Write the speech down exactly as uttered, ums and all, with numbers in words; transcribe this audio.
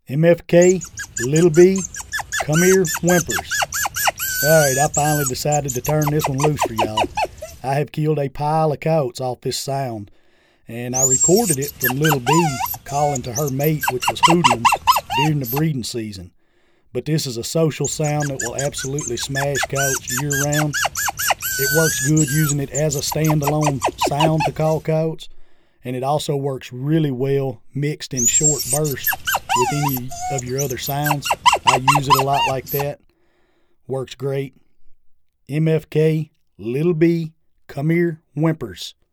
M F K, Little B, come here, whimpers. Alright, I finally decided to turn this one loose for y'all. I have killed a pile of coyotes off this sound, and I recorded it from Little B calling to her mate, which was hoodlums, during the breeding season. But this is a social sound that will absolutely smash coyotes year-round. It works good using it as a standalone sound to call coyotes, and it also works really well mixed in short bursts with any of your other sounds. I use it a lot like that. Works great. M F K, Little B, come here, whimpers.